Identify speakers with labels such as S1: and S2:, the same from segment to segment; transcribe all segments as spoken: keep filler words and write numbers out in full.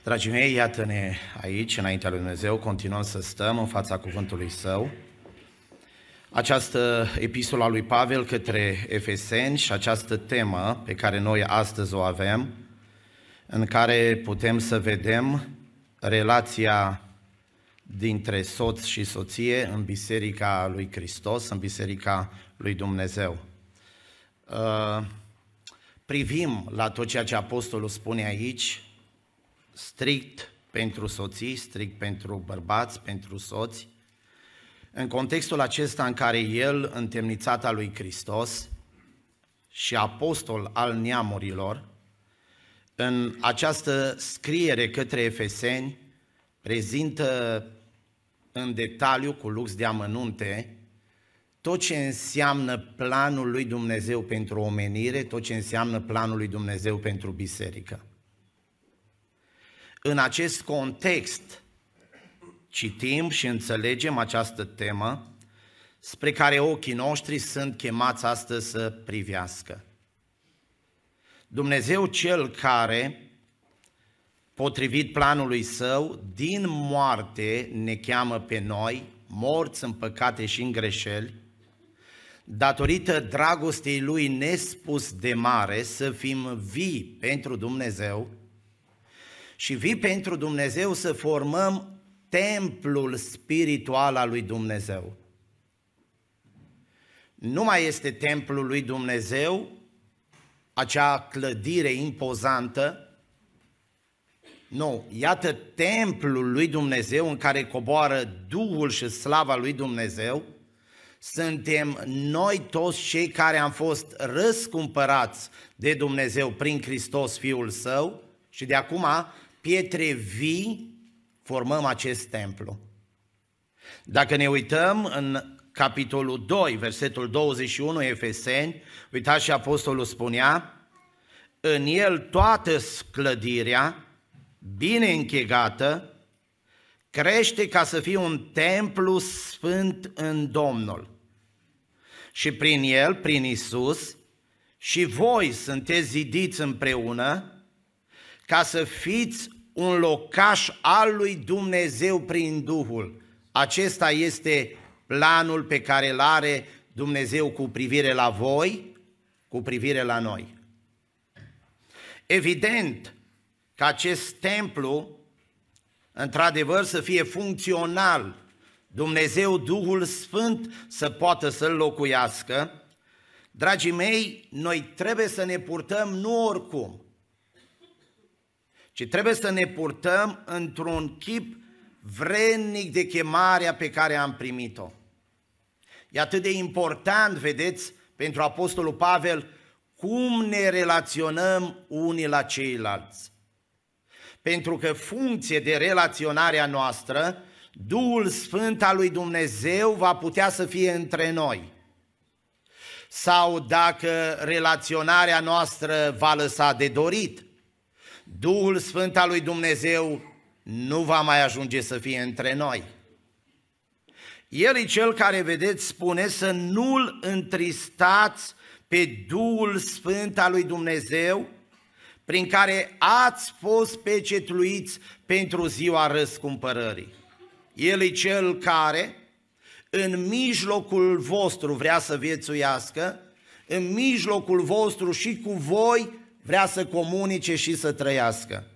S1: Dragii mei, iată-ne aici, înaintea lui Dumnezeu, continuăm să stăm în fața cuvântului Său. Această epistolă a lui Pavel către Efeseni și această temă pe care noi astăzi o avem, în care putem să vedem relația dintre soț și soție în Biserica lui Hristos, în Biserica lui Dumnezeu. Privim la tot ceea ce Apostolul spune aici, strict pentru soții, strict pentru bărbați, pentru soți, în contextul acesta în care el, întemnițat al lui Hristos și apostol al neamurilor, în această scriere către Efeseni, prezintă în detaliu, cu lux de amănunte, tot ce înseamnă planul lui Dumnezeu pentru omenire, tot ce înseamnă planul lui Dumnezeu pentru biserică. În acest context citim și înțelegem această temă spre care ochii noștri sunt chemați astăzi să privească. Dumnezeu cel care, potrivit planului Său, din moarte ne cheamă pe noi, morți în păcate și în greșeli, datorită dragostei Lui nespus de mare, să fim vii pentru Dumnezeu și vii pentru Dumnezeu să formăm templul spiritual al lui Dumnezeu. Nu mai este templul lui Dumnezeu acea clădire impozantă, nu, iată templul lui Dumnezeu în care coboară Duhul și slava lui Dumnezeu. Suntem noi toți cei care am fost răscumpărați de Dumnezeu prin Hristos Fiul Său și de acum pietre vii formăm acest templu. Dacă ne uităm în capitolul doi, versetul douăzeci și unu, Efeseni, uitați și apostolul spunea, în el toată clădirea, bine închegată, crește ca să fie un templu sfânt în Domnul. Și prin el, prin Iisus, și voi sunteți zidiți împreună ca să fiți un locaș al lui Dumnezeu prin Duhul. Acesta este planul pe care îl are Dumnezeu cu privire la voi, cu privire la noi. Evident că acest templu, într-adevăr, să fie funcțional, Dumnezeu, Duhul Sfânt, să poată să-l locuiască. Dragii mei, noi trebuie să ne purtăm nu oricum, ci trebuie să ne purtăm într-un chip vrednic de chemarea pe care am primit-o. E atât de important, vedeți, pentru Apostolul Pavel, cum ne relaționăm unii la ceilalți. Pentru că funcție de relaționarea noastră, Duhul Sfânt al lui Dumnezeu va putea să fie între noi. Sau dacă relaționarea noastră va lăsa de dorit, Duhul Sfânt al lui Dumnezeu nu va mai ajunge să fie între noi. El e cel care, vedeți, spune să nu-L întristați pe Duhul Sfânt al lui Dumnezeu, prin care ați fost pecetluiți pentru ziua răscumpărării. El e cel care în mijlocul vostru vrea să viețuiască, în mijlocul vostru și cu voi vrea să comunice și să trăiască.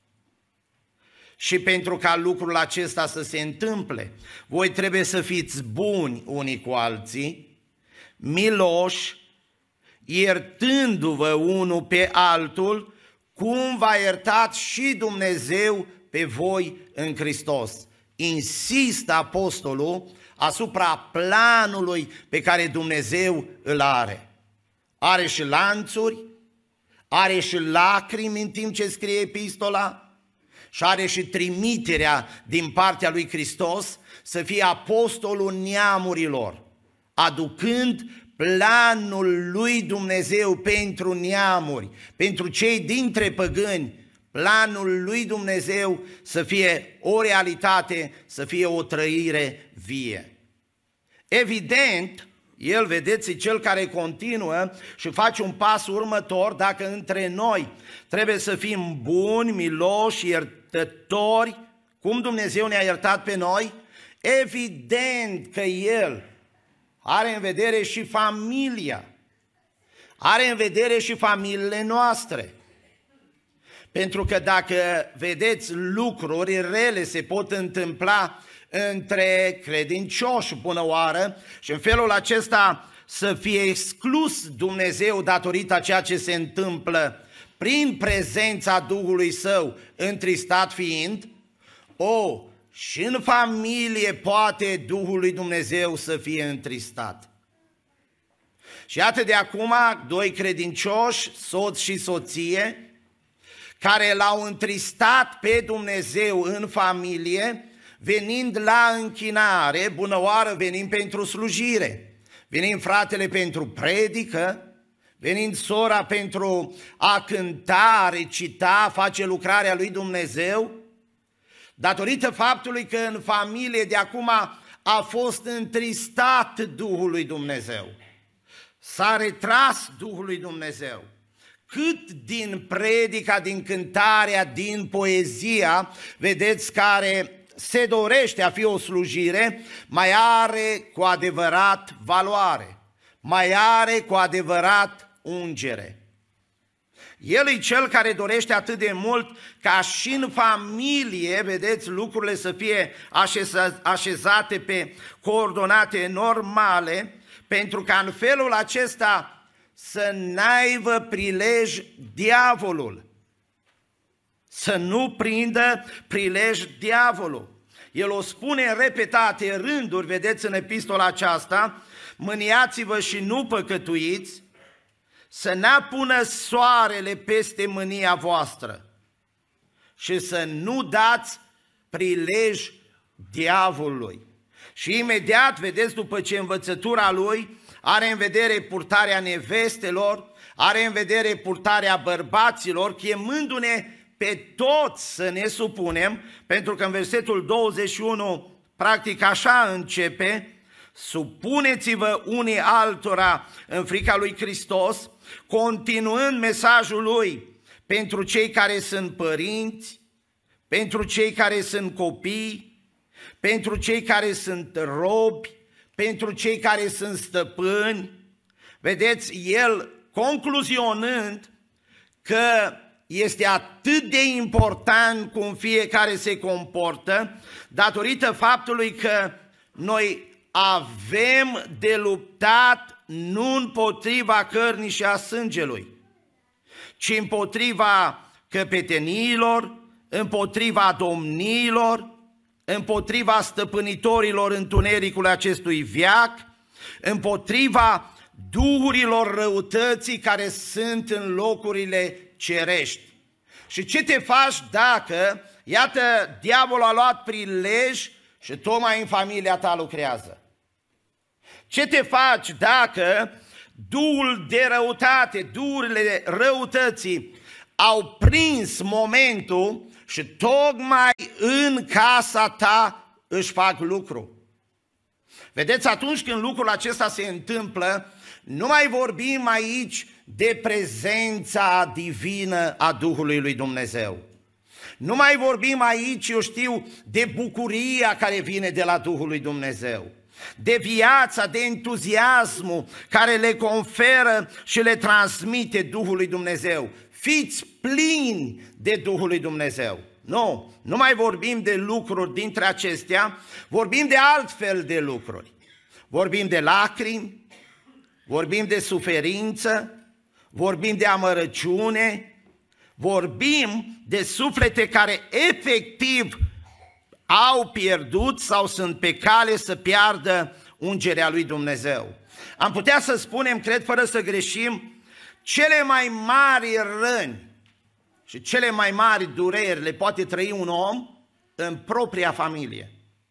S1: Și pentru ca lucrul acesta să se întâmple, voi trebuie să fiți buni unii cu alții, miloși, iertându-vă unul pe altul, cum v-a iertat și Dumnezeu pe voi în Hristos. Insistă apostolul asupra planului pe care Dumnezeu îl are. Are și lanțuri, are și lacrimi în timp ce scrie epistola și are și trimiterea din partea lui Hristos să fie apostolul neamurilor, aducând planul lui Dumnezeu pentru neamuri, pentru cei dintre păgâni, planul lui Dumnezeu să fie o realitate, să fie o trăire vie. Evident, El, vedeți, e cel care continuă și face un pas următor. Dacă între noi trebuie să fim buni, miloși, iertători, cum Dumnezeu ne-a iertat pe noi, evident că El are în vedere și familia, are în vedere și familiile noastre. Pentru că dacă, vedeți, lucruri rele se pot întâmpla între credincioși până oară și în felul acesta să fie exclus Dumnezeu datorită a ceea ce se întâmplă prin prezența Duhului Său întristat fiind, o, și în familie poate Duhul lui Dumnezeu să fie întristat. Și iată de acum doi credincioși, soț și soție, care l-au întristat pe Dumnezeu în familie, venind la închinare, bună oară, venim pentru slujire, venim fratele pentru predică, venind sora pentru a cânta, recita, face lucrarea lui Dumnezeu, datorită faptului că în familie de acum a fost întristat Duhul lui Dumnezeu, s-a retras Duhul lui Dumnezeu. Cât din predica, din cântarea, din poezia, vedeți, care se dorește a fi o slujire, mai are cu adevărat valoare, mai are cu adevărat ungere. El e cel care dorește atât de mult ca și în familie, vedeți, lucrurile să fie așezate pe coordonate normale, pentru ca în felul acesta să n-aibă prilej diavolul, să nu prindă prilej diavolul. El o spune în repetate rânduri, vedeți, în epistola aceasta: mâniați-vă și nu păcătuiți, să n-apună soarele peste mânia voastră și să nu dați prilej diavolului. Și imediat, vedeți, după ce învățătura lui are în vedere purtarea nevestelor, are în vedere purtarea bărbaților, chemându-ne pe toți să ne supunem, pentru că în versetul douăzeci și unu, practic așa începe: supuneți-vă unii altora în frica lui Hristos, continuând mesajul lui pentru cei care sunt părinți, pentru cei care sunt copii, pentru cei care sunt robi, pentru cei care sunt stăpâni. Vedeți, el concluzionând că este atât de important cum fiecare se comportă, datorită faptului că noi avem de luptat nu împotriva cărnii și a sângelui, ci împotriva căpeteniilor, împotriva domniilor, împotriva stăpânitorilor întunericului acestui veac, împotriva duhurilor răutății care sunt în locurile cerești. Și ce te faci dacă, iată, diavolul a luat prilej și tocmai în familia ta lucrează? Ce te faci dacă duhul de răutate, duhurile răutății au prins momentul și tocmai în casa ta își fac lucru? Vedeți, atunci când lucrul acesta se întâmplă, nu mai vorbim aici de prezența divină a Duhului lui Dumnezeu. Nu mai vorbim aici, eu știu, de bucuria care vine de la Duhul lui Dumnezeu, de viața, de entuziasmul care le conferă și le transmite Duhul lui Dumnezeu. Fiți plini de Duhul lui Dumnezeu. Nu, nu mai vorbim de lucruri dintre acestea, vorbim de altfel de lucruri. Vorbim de lacrimi, vorbim de suferință, vorbim de amărăciune, vorbim de suflete care efectiv au pierdut sau sunt pe cale să piardă ungerea lui Dumnezeu. Am putea să spunem, cred fără să greșim, cele mai mari răni și cele mai mari dureri le poate trăi un om în propria familie.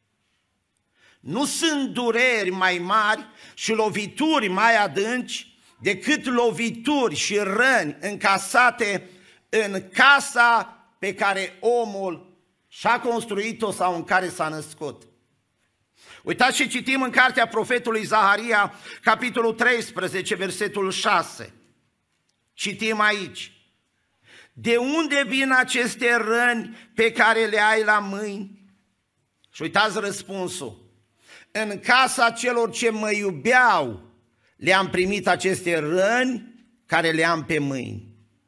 S1: Nu sunt dureri mai mari și lovituri mai adânci decât lovituri și răni încasate în casa pe care omul și-a construit-o sau în care s-a născut. Uitați ce citim în cartea profetului Zaharia, capitolul treisprezece, versetul șase. Citim aici. De unde vin aceste răni pe care le ai la mâini? Și uitați răspunsul. În casa celor ce mă iubeau le-am primit aceste răni care le am pe mâini.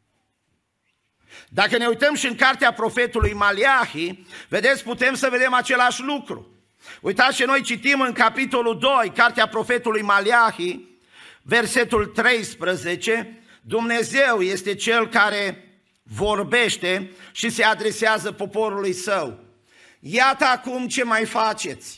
S1: Dacă ne uităm și în cartea profetului Maleahi, vedeți, putem să vedem același lucru. Uitați ce noi citim în capitolul doi, cartea profetului Maleahi, versetul treisprezece, Dumnezeu este Cel care vorbește și se adresează poporului său. Iată acum ce mai faceți.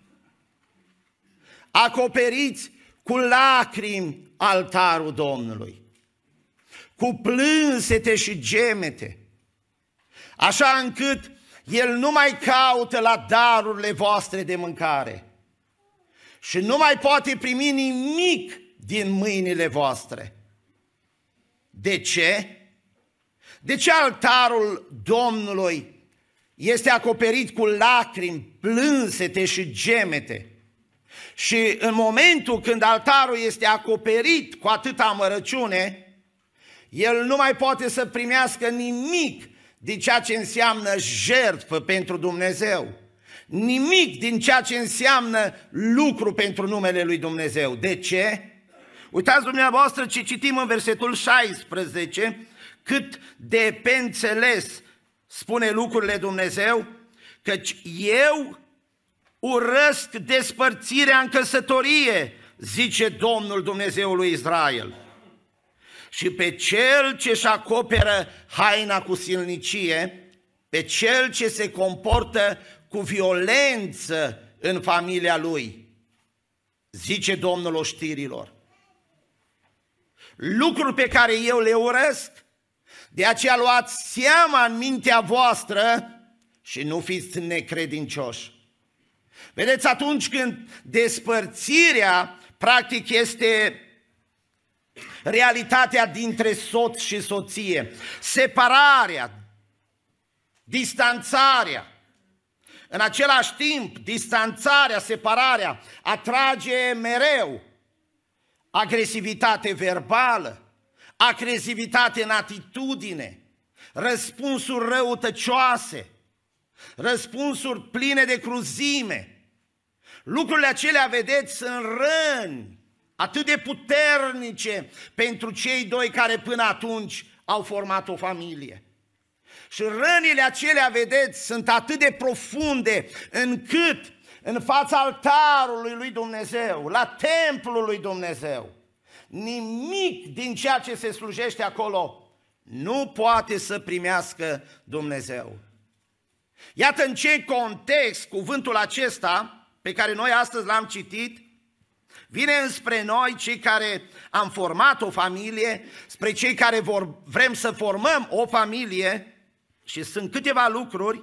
S1: Acoperiți cu lacrimi altarul Domnului, cu plânsete și gemete, așa încât El nu mai caută la darurile voastre de mâncare și nu mai poate primi nimic din mâinile voastre. De ce? De ce altarul Domnului este acoperit cu lacrimi, plânsete și gemete? Și în momentul când altarul este acoperit cu atâta amărăciune, el nu mai poate să primească nimic din ceea ce înseamnă jertfă pentru Dumnezeu, nimic din ceea ce înseamnă lucru pentru numele lui Dumnezeu. De ce? Uitați dumneavoastră ce citim în versetul șaisprezece, cât de pe înțeles spune lucrurile Dumnezeu, căci eu urăsc despărțirea în căsătorie, zice Domnul Dumnezeul lui Israel. Și pe cel ce-și acoperă haina cu silnicie, pe cel ce se comportă cu violență în familia lui, zice Domnul oștirilor. Lucruri pe care eu le urăsc, de aceea luați seama în mintea voastră și nu fiți necredincioși. Vedeți, atunci când despărțirea practic este realitatea dintre soț și soție, separarea, distanțarea, în același timp, distanțarea, separarea atrage mereu agresivitate verbală, agresivitate în atitudine, răspunsuri răutăcioase, răspunsuri pline de cruzime. Lucrurile acelea, vedeți, sunt răni atât de puternice pentru cei doi care până atunci au format o familie. Și rănile acelea, vedeți, sunt atât de profunde încât în fața altarului lui Dumnezeu, la templul lui Dumnezeu, nimic din ceea ce se slujește acolo nu poate să primească Dumnezeu. Iată în ce context cuvântul acesta pe care noi astăzi l-am citit vine înspre noi, cei care am format o familie, spre cei care vor, vrem să formăm o familie, și sunt câteva lucruri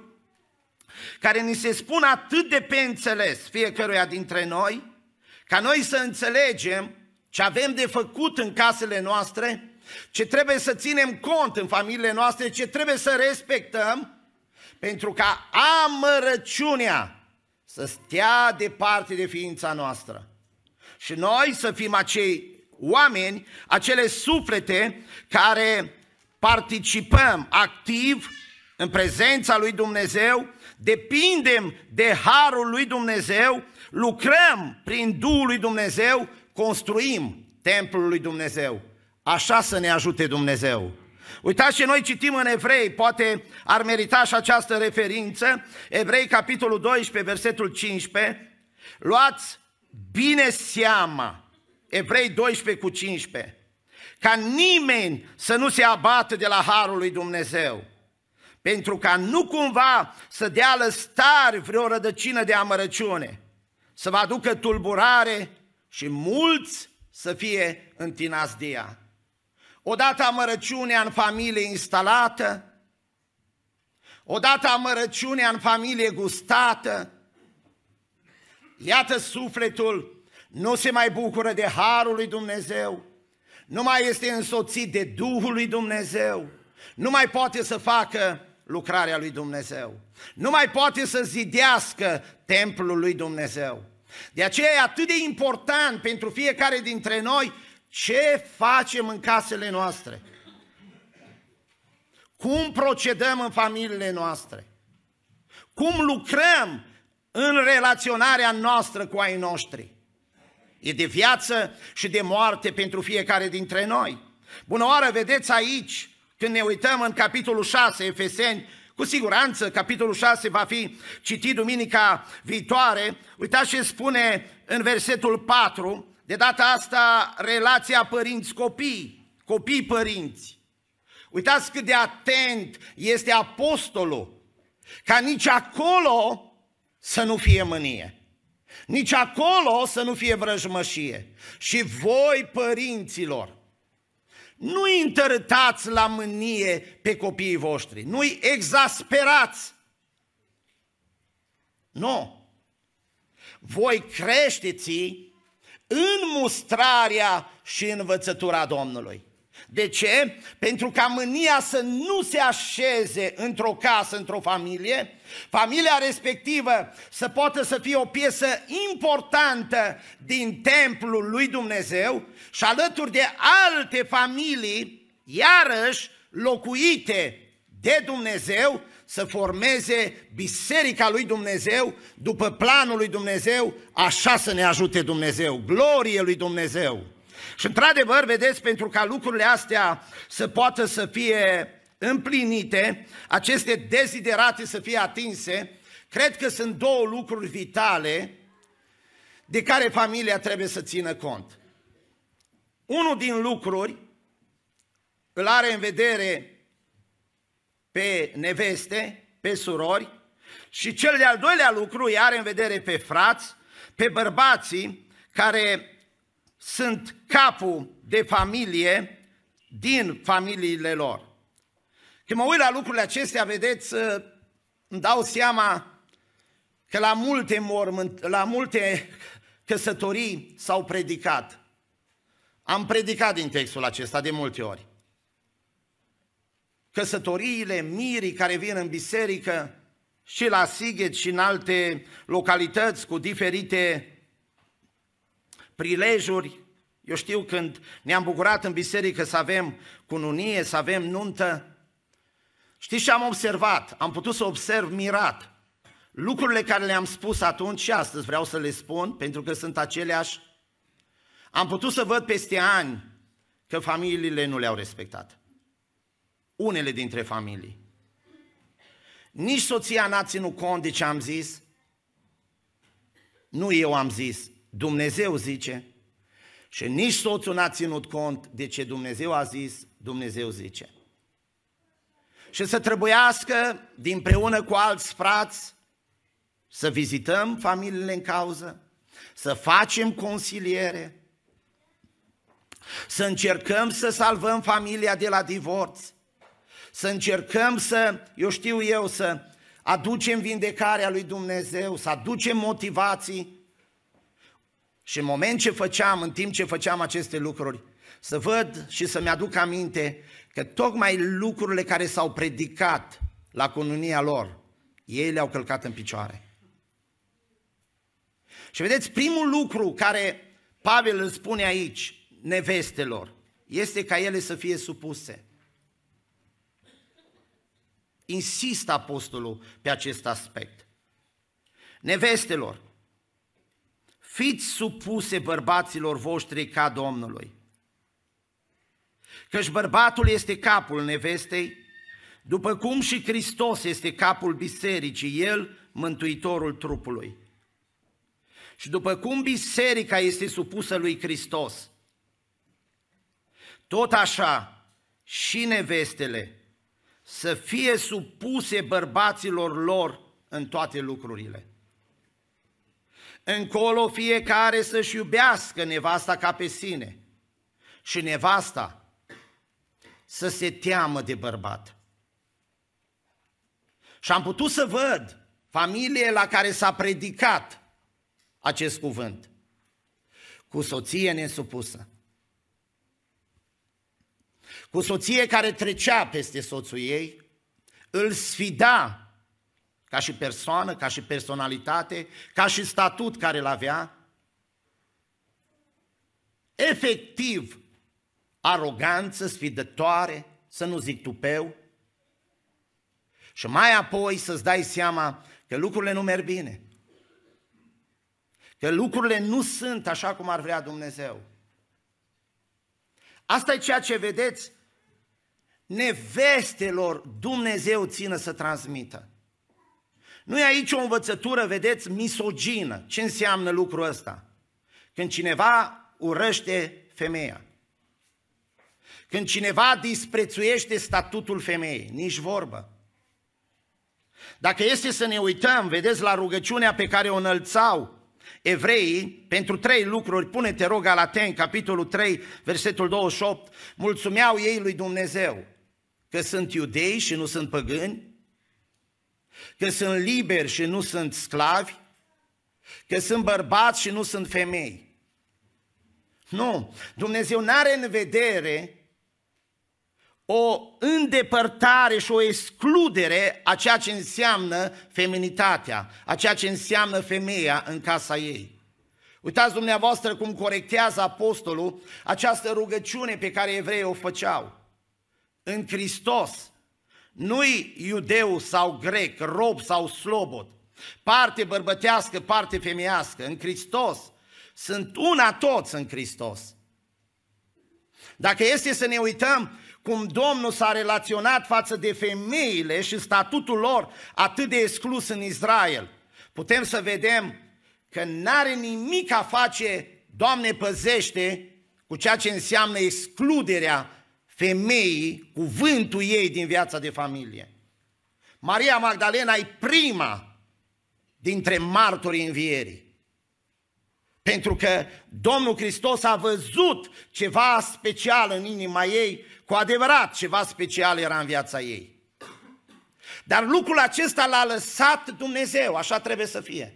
S1: care ni se spun atât de pe înțeles fiecăruia dintre noi, ca noi să înțelegem ce avem de făcut în casele noastre, ce trebuie să ținem cont în familiile noastre, ce trebuie să respectăm, pentru ca amărăciunea să stea departe de ființa noastră. Și noi să fim acei oameni, acele suflete care participăm activ în prezența lui Dumnezeu, depindem de harul lui Dumnezeu, lucrăm prin Duhul lui Dumnezeu, construim templul lui Dumnezeu. Așa să ne ajute Dumnezeu. Uitați ce noi citim în Evrei, poate ar merita și această referință, Evrei capitolul doisprezece, versetul cincisprezece, luați bine seama, Evrei doisprezece cu cincisprezece, ca nimeni să nu se abată de la harul lui Dumnezeu, pentru ca nu cumva să dea lăstare vreo rădăcină de amărăciune, să vă aducă tulburare și mulți să fie întinați de ea. Odată amărăciunea în familie instalată, odată amărăciunea în familie gustată, iată sufletul nu se mai bucură de harul lui Dumnezeu, nu mai este însoțit de Duhul lui Dumnezeu, nu mai poate să facă lucrarea lui Dumnezeu, nu mai poate să zidească templul lui Dumnezeu. De aceea e atât de important pentru fiecare dintre noi ce facem în casele noastre. Cum procedăm în familiile noastre. Cum lucrăm în relaționarea noastră cu ai noștri. E de viață și de moarte pentru fiecare dintre noi. Bună oară, vedeți aici, când ne uităm în capitolul șase, Efeseni, cu siguranță capitolul șase va fi citit duminica viitoare. Uitați ce spune în versetul patru, de data asta relația părinți-copii, copii-părinți. Uitați cât de atent este apostolul, ca nici acolo să nu fie mânie. Nici acolo să nu fie vrăjmășie. Și voi, părinților, nu-i întărâtați la mânie pe copiii voștri, nu-i exasperați. Nu. Voi creșteți în mustrarea și învățătura Domnului. De ce? Pentru ca mânia să nu se așeze într-o casă, într-o familie, familia respectivă să poată să fie o piesă importantă din templul lui Dumnezeu și alături de alte familii, iarăși locuite de Dumnezeu, să formeze biserica lui Dumnezeu după planul lui Dumnezeu, așa să ne ajute Dumnezeu, glorie lui Dumnezeu. Și într-adevăr, vedeți, pentru ca lucrurile astea să poată să fie împlinite, aceste deziderate să fie atinse, cred că sunt două lucruri vitale de care familia trebuie să țină cont. Unul din lucruri îl are în vedere pe neveste, pe surori, și cel de-al doilea lucru îi are în vedere pe frați, pe bărbații care sunt capul de familie din familiile lor. Când mă uit la lucrurile acestea, vedeți, îmi dau seama că la multe mormânt, la multe căsătorii s-au predicat. Am predicat din textul acesta de multe ori. Căsătoriile, mirii care vin în biserică și la Sighet și în alte localități cu diferite prilejuri. Eu știu când ne-am bucurat în biserică să avem cununie, să avem nuntă. Știți ce am observat? Am putut să observ mirat. Lucrurile care le-am spus atunci și astăzi vreau să le spun, pentru că sunt aceleași. Am putut să văd peste ani că familiile nu le-au respectat. Unele dintre familii. Nici soția n-a ținut cont de ce am zis. Nu eu am zis, Dumnezeu zice. Și nici soțul n-a ținut cont de ce Dumnezeu a zis, Dumnezeu zice. Și să trebuiască, dinpreună cu alți frați, să vizităm familiile în cauză, să facem consiliere, să încercăm să salvăm familia de la divorț, să încercăm să, eu știu eu, să aducem vindecarea lui Dumnezeu, să aducem motivații. Și în moment ce făceam, în timp ce făceam aceste lucruri, să văd și să-mi aduc aminte că tocmai lucrurile care s-au predicat la cununia lor, ei le-au călcat în picioare. Și vedeți, primul lucru care Pavel îl spune aici nevestelor, este ca ele să fie supuse. Insistă apostolul pe acest aspect. Nevestelor, fiți supuse bărbaților voștri ca Domnului. Căci bărbatul este capul nevestei, după cum și Hristos este capul bisericii, El mântuitorul trupului. Și după cum biserica este supusă lui Hristos, tot așa și nevestele să fie supuse bărbaților lor în toate lucrurile. Încolo fiecare să-și iubească nevasta ca pe sine și nevasta să se teamă de bărbat. Și am putut să văd familie la care s-a predicat acest cuvânt, cu soție nesupusă, cu soție care trecea peste soțul ei, îl sfida ca și persoană, ca și personalitate, ca și statut care îl avea. Efectiv, aroganță, sfidătoare, să nu zic tupeu. Și mai apoi să-ți dai seama că lucrurile nu merg bine. Că lucrurile nu sunt așa cum ar vrea Dumnezeu. Asta e ceea ce vedeți, nevestelor Dumnezeu țină să transmită. Nu e aici o învățătură, vedeți, misogină. Ce înseamnă lucrul ăsta? Când cineva urăște femeia. Când cineva disprețuiește statutul femeii, nici vorbă. Dacă este să ne uităm, vedeți, la rugăciunea pe care o înălțau evreii pentru trei lucruri, pune-te rog Galateni, capitolul trei, versetul douăzeci și opt, mulțumeau ei lui Dumnezeu că sunt iudei și nu sunt păgâni, că sunt liberi și nu sunt sclavi, că sunt bărbați și nu sunt femei. Nu, Dumnezeu n-are în vedere o îndepărtare și o excludere a ceea ce înseamnă feminitatea, a ceea ce înseamnă femeia în casa ei. Uitați dumneavoastră cum corectează apostolul această rugăciune pe care evreii o făceau. În Hristos, nu-i iudeu sau grec, rob sau slobod, parte bărbătească, parte femeiască, în Hristos sunt una toți în Hristos. Dacă este să ne uităm cum Domnul s-a relaționat față de femeile și statutul lor atât de exclus în Israel, putem să vedem că n-are nimic a face, Doamne păzește, cu ceea ce înseamnă excluderea femeii, cuvântul ei din viața de familie. Maria Magdalena e prima dintre martorii învierii. Pentru că Domnul Hristos a văzut ceva special în inima ei, cu adevărat ceva special era în viața ei. Dar lucrul acesta l-a lăsat Dumnezeu, așa trebuie să fie.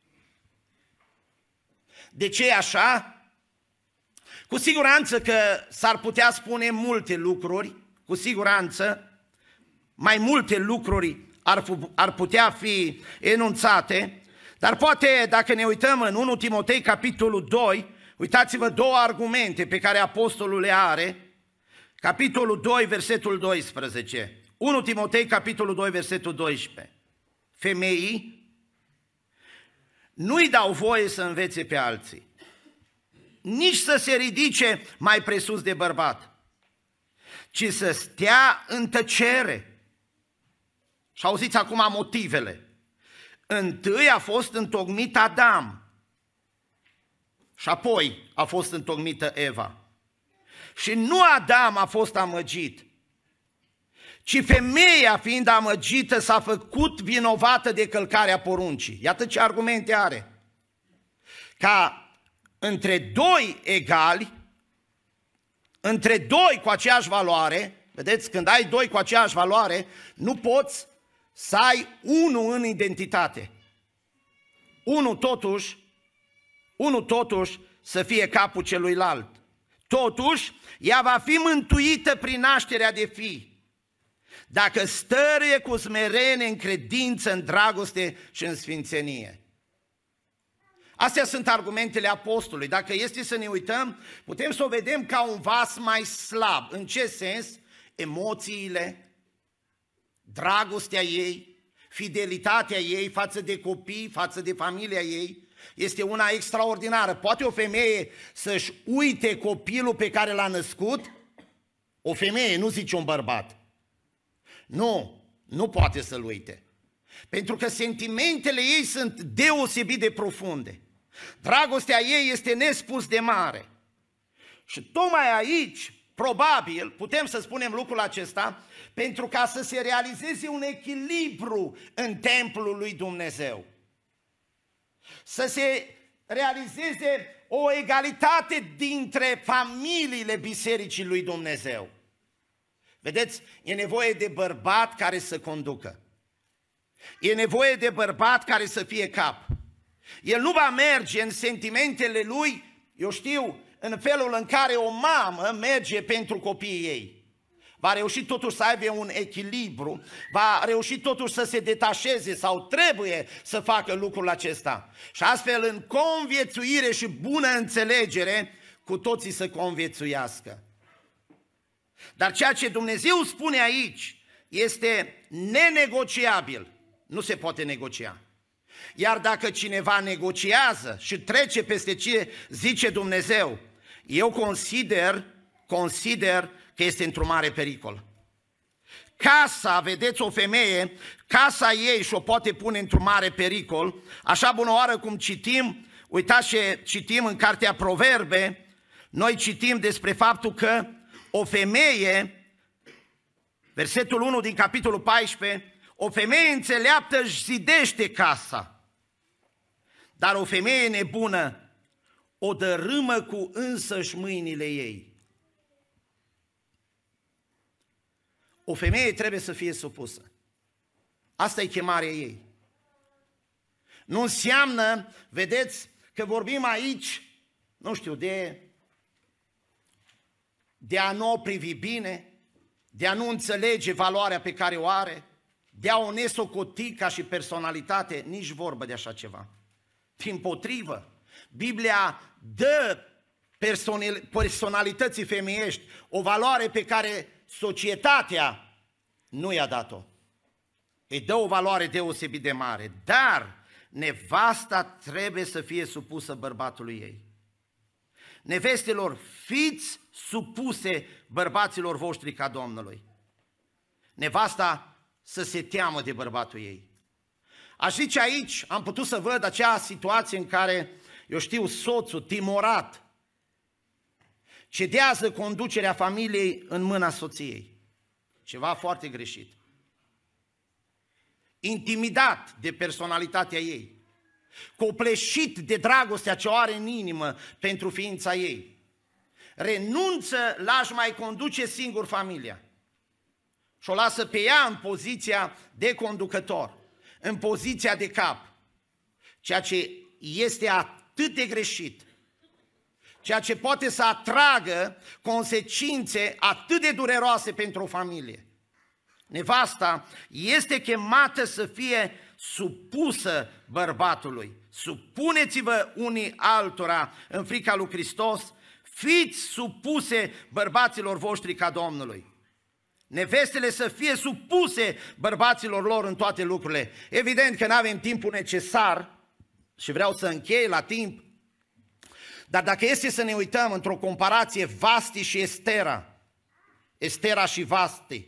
S1: De ce e așa? Cu siguranță că s-ar putea spune multe lucruri, cu siguranță mai multe lucruri ar, ar putea fi enunțate, dar poate dacă ne uităm în unu Timotei capitolul doi, uitați-vă două argumente pe care apostolul le are, capitolul doi, versetul doisprezece. unu Timotei capitolul doi, versetul doisprezece. Femeii nu-i dau voie să învețe pe alții, nici să se ridice mai presus de bărbat, ci să stea în tăcere. Și auziți acum motivele. Întâi a fost întocmit Adam și apoi a fost întocmită Eva. Și nu Adam a fost amăgit, ci femeia, fiind amăgită, s-a făcut vinovată de călcarea poruncii. Iată ce argumente are. Ca între doi egali, între doi cu aceeași valoare, vedeți, când ai doi cu aceeași valoare, nu poți să ai unul în identitate. Unul totuși, unul totuși să fie capul celuilalt. Totuși, ea va fi mântuită prin nașterea de fii, dacă stăruie cu smerenie în credință, în dragoste și în sfințenie. Astea sunt argumentele apostolului. Dacă este să ne uităm, putem să o vedem ca un vas mai slab. În ce sens? Emoțiile, dragostea ei, fidelitatea ei față de copii, față de familia ei, este una extraordinară. Poate o femeie să-și uite copilul pe care l-a născut? O femeie, nu zice un bărbat. Nu, nu poate să-l uite. Pentru că sentimentele ei sunt deosebit de profunde. Dragostea ei este nespus de mare. Și tocmai aici, probabil, putem să spunem lucrul acesta, pentru ca să se realizeze un echilibru în templul lui Dumnezeu. Să se realizeze o egalitate dintre familiile bisericii lui Dumnezeu. Vedeți, e nevoie de bărbat care să conducă. E nevoie de bărbat care să fie cap. El nu va merge în sentimentele lui, eu știu, în felul în care o mamă merge pentru copiii ei. va reuși totuși să aibă un echilibru, va reuși totuși să se detașeze sau trebuie să facă lucrul acesta. Și astfel, în conviețuire și bună înțelegere, cu toții să conviețuiască. Dar ceea ce Dumnezeu spune aici este nenegociabil, nu se poate negocia. Iar dacă cineva negociază și trece peste ce zice Dumnezeu, eu consider, consider că este într-un mare pericol. Casa, vedeți, o femeie, casa ei și-o poate pune într-un mare pericol, așa bună oară cum citim, uitați ce citim în cartea Proverbe, noi citim despre faptul că o femeie, versetul unu din capitolul paisprezece, o femeie înțeleaptă își zidește casa, dar o femeie nebună o dărâmă cu însăși mâinile ei. O femeie trebuie să fie supusă. Asta e chemarea ei. Nu înseamnă, vedeți, că vorbim aici, nu știu, de, de a nu o privi bine, de a nu înțelege valoarea pe care o are, de a o nesocoti ca și personalitate, nici vorbă de așa ceva. Dimpotrivă, Biblia dă personalității femeiești o valoare pe care societatea nu i-a dat-o. Îi dă o valoare deosebit de mare, dar nevasta trebuie să fie supusă bărbatului ei. Nevestelor, fiți supuse bărbaților voștri ca Domnului. Nevasta să se teamă de bărbatul ei. Aș zice aici, am putut să văd acea situație în care, eu știu, soțul timorat cedează conducerea familiei în mâna soției. Ceva foarte greșit. Intimidat de personalitatea ei, copleșit de dragostea ce o are în inimă pentru ființa ei, renunță la a-și mai conduce singur familia și o lasă pe ea în poziția de conducător, în poziția de cap, ceea ce este atât de greșit, ceea ce poate să atragă consecințe atât de dureroase pentru o familie. Nevasta este chemată să fie supusă bărbatului. Supuneți-vă unii altora în frica lui Hristos, fiți supuse bărbaților voștri ca Domnului. Nevestele să fie supuse bărbaților lor în toate lucrurile. Evident că nu avem timpul necesar și vreau să închei la timp, dar dacă este să ne uităm într-o comparație Vasti și Estera, Estera și Vasti,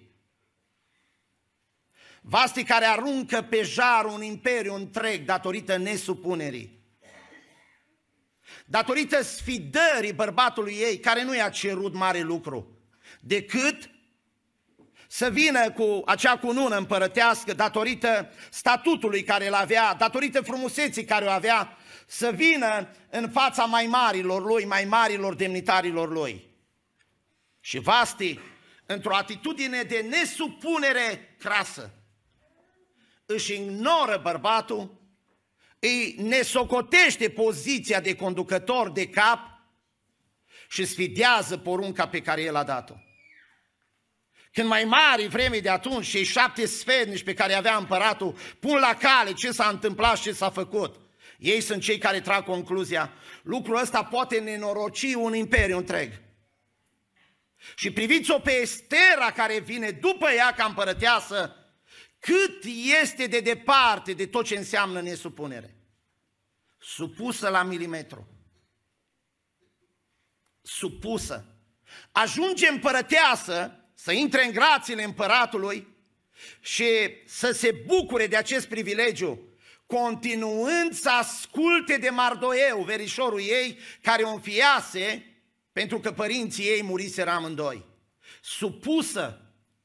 S1: Vasti care aruncă pe jar un imperiu întreg datorită nesupunerii, datorită sfidării bărbatului ei, care nu i-a cerut mare lucru, decât să vină cu acea cunună împărătească, datorită statutului care îl avea, datorită frumuseții care o avea, să vină în fața mai marilor lui, mai marilor demnitarilor lui. Și Vasti, într-o atitudine de nesupunere crasă, își ignoră bărbatul, îi nesocotește poziția de conducător de cap și sfidează porunca pe care el a dat-o. Când mai mari vremii de atunci, cei șapte sfetnici pe care avea împăratul pun la cale ce s-a întâmplat și ce s-a făcut, ei sunt cei care trag concluzia, lucrul ăsta poate nenoroci un imperiu întreg. Și priviți-o pe Estera care vine după ea ca împărăteasă, cât este de departe de tot ce înseamnă nesupunere. Supusă la milimetru. Supusă. Ajunge împărăteasă să intre în grațiile împăratului și să se bucure de acest privilegiu, continuând să asculte de Mardoeu, verișorul ei, care o înfiase pentru că părinții ei muriseră amândoi. Supusă.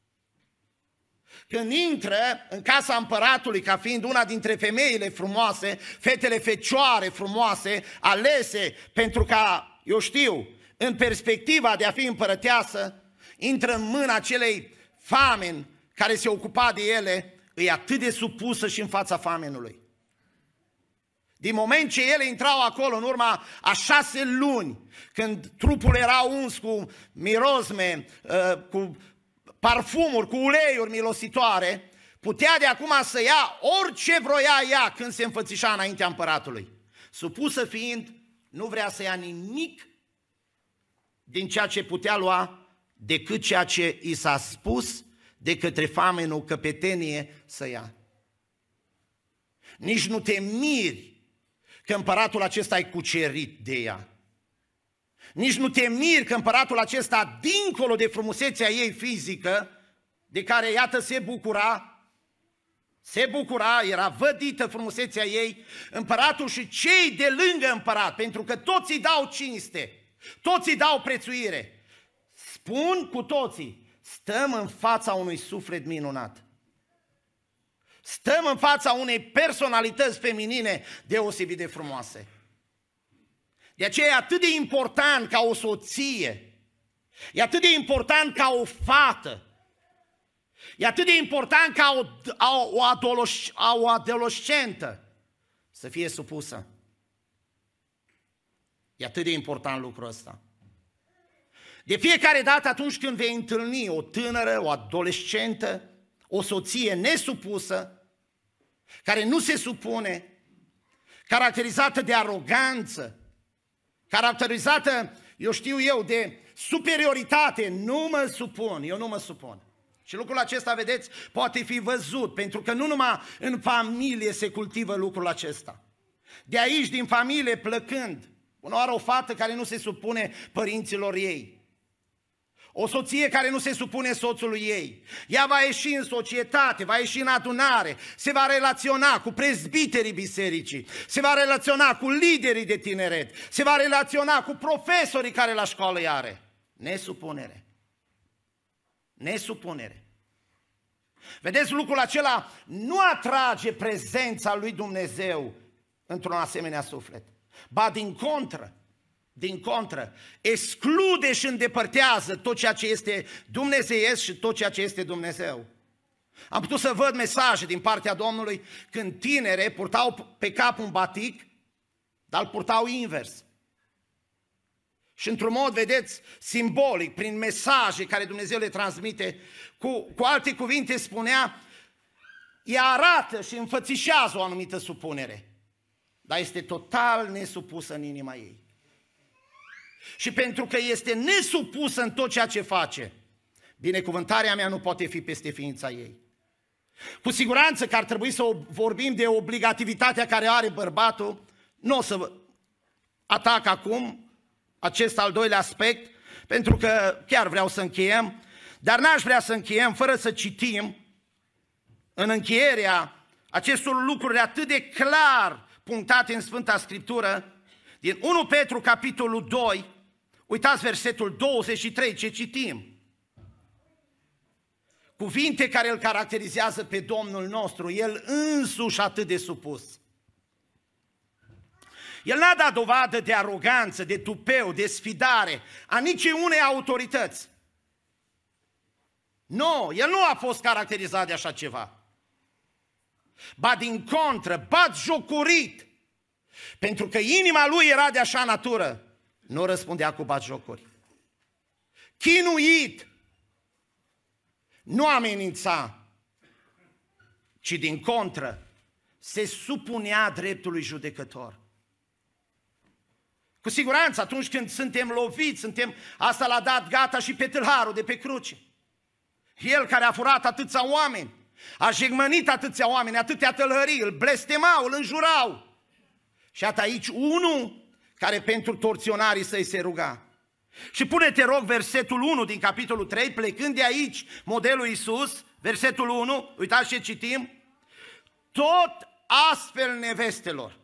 S1: Când intră în casa împăratului ca fiind una dintre femeile frumoase, fetele fecioare frumoase, alese pentru ca, eu știu, în perspectiva de a fi împărăteasă, intră în mâna acelei fameni care se ocupa de ele, e atât de supusă și în fața famenului. Din moment ce ele intrau acolo în urma a șase luni, când trupul era uns cu mirosme, cu parfumuri, cu uleiuri milositoare, putea de acum să ia orice vroia ea când se înfățișa înaintea împăratului. Supusă fiind, nu vrea să ia nimic din ceea ce putea lua decât ceea ce i s-a spus de către famenul căpetenie să ia. Nici nu te miri că împăratul acesta e cucerit de ea. Nici nu te miri că împăratul acesta, dincolo de frumusețea ei fizică, de care, iată, se bucura, se bucura, era vădită frumusețea ei, împăratul și cei de lângă împărat, pentru că toți îi dau cinste, toți îi dau prețuire. Spun cu toții, stăm în fața unui suflet minunat. Stăm în fața unei personalități feminine deosebit de frumoase. De aceea e atât de important ca o soție, e atât de important ca o fată, e atât de important ca o, o, adolos, o adolescentă să fie supusă. E atât de important lucrul ăsta. De fiecare dată atunci când vei întâlni o tânără, o adolescentă, o soție nesupusă, care nu se supune, caracterizată de aroganță, caracterizată, eu știu eu, de superioritate, nu mă supun, eu nu mă supun. Și lucrul acesta, vedeți, poate fi văzut, pentru că nu numai în familie se cultivă lucrul acesta. De aici, din familie, plăcând, uneori o fată care nu se supune părinților ei, o soție care nu se supune soțului ei, ea va ieși în societate, va ieși în adunare, se va relaționa cu prezbiterii bisericii, se va relaționa cu liderii de tineret, se va relaționa cu profesorii care la școală îi are. Nesupunere. Nesupunere. Vedeți, lucrul acela nu atrage prezența lui Dumnezeu într-un asemenea suflet, ba din contră, din contră, exclude și îndepărtează tot ceea ce este dumnezeiesc și tot ceea ce este Dumnezeu. Am putut să văd mesaje din partea Domnului când tinere purtau pe cap un batic, dar îl purtau invers. Și într-un mod, vedeți, simbolic, prin mesaje care Dumnezeu le transmite, cu, cu alte cuvinte spunea, ea arată și înfățișează o anumită supunere, dar este total nesupusă în inima ei. Și pentru că este nesupusă în tot ceea ce face, binecuvântarea mea nu poate fi peste ființa ei. Cu siguranță că ar trebui să vorbim de obligativitatea care are bărbatul. Nu o să atac acum acest al doilea aspect, pentru că chiar vreau să încheiem, dar n-aș vrea să încheiem fără să citim în încheierea acestor lucruri atât de clar punctate în Sfânta Scriptură, din unu Petru, capitolul doi, uitați versetul douăzeci și trei, ce citim. Cuvinte care îl caracterizează pe Domnul nostru, El însuși atât de supus. El n-a dat dovadă de aroganță, de tupeu, de sfidare a niciunei autorități. Nu, El nu a fost caracterizat de așa ceva. Ba din contră, batjocorit, pentru că inima lui era de așa natură, nu răspundea cu batjocuri. Chinuit, nu amenința, ci din contră, se supunea dreptului judecător. Cu siguranță, atunci când suntem loviți, suntem, asta l-a dat gata și pe tâlharul de pe cruce. El care a furat atâția oameni, a jegmănit atâția oameni, atâtea tălhării, îl blestemau, îl înjurau. Și atât aici unul care pentru torționarii săi se ruga. Și pune-te rog versetul unu din capitolul trei, plecând de aici modelul Iisus, versetul unu, uitați ce citim, tot astfel nevestelor.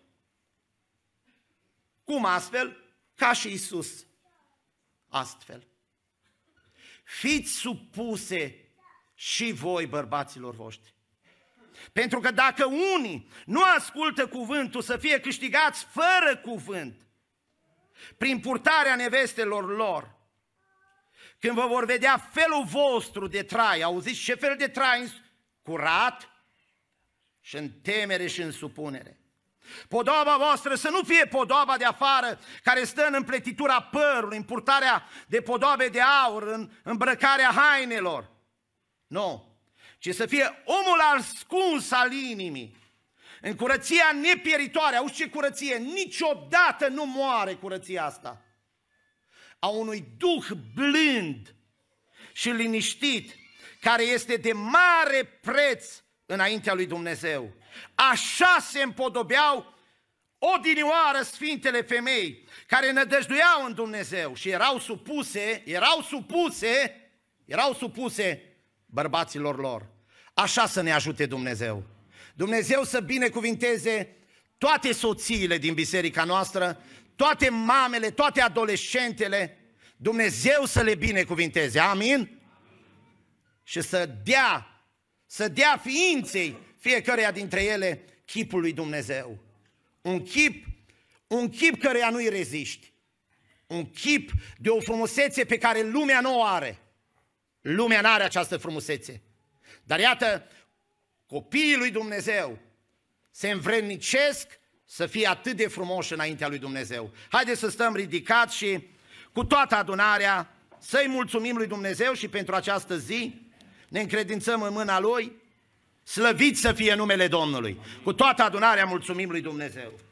S1: Cum astfel? Ca și Iisus. Astfel. Fiți supuse și voi bărbaților voștri. Pentru că dacă unii nu ascultă cuvântul, să fie câștigați fără cuvânt, prin purtarea nevestelor lor, când vă vor vedea felul vostru de trai, auziți ce fel de trai? Curat și în temere și în supunere. Podoaba voastră să nu fie podoaba de afară, care stă în împletitura părului, în purtarea de podoabe de aur, în îmbrăcarea hainelor, Nu, ci să fie omul ascuns al inimii, în curăția nepieritoare. Auzi ce curăție? Niciodată nu moare curăția asta. A unui duh blând și liniștit, care este de mare preț înaintea lui Dumnezeu. Așa se împodobeau odinioară sfintele femei care nădăjduiau în Dumnezeu și erau supuse, erau supuse, erau supuse bărbaților lor. Așa să ne ajute Dumnezeu. Dumnezeu să binecuvinteze toate soțiile din biserica noastră, toate mamele, toate adolescentele, Dumnezeu să le binecuvinteze. Amin? Și să dea, să dea ființei fiecăreia dintre ele chipul lui Dumnezeu. Un chip, un chip căreia nu-i reziști. Un chip de o frumusețe pe care lumea nu o are. Lumea nu are această frumusețe. Dar iată, copiii lui Dumnezeu se învrednicesc să fie atât de frumoși înaintea lui Dumnezeu. Haideți să stăm ridicați și cu toată adunarea să-i mulțumim lui Dumnezeu și pentru această zi ne încredințăm în mâna Lui. Slăvit să fie numele Domnului. Cu toată adunarea mulțumim lui Dumnezeu.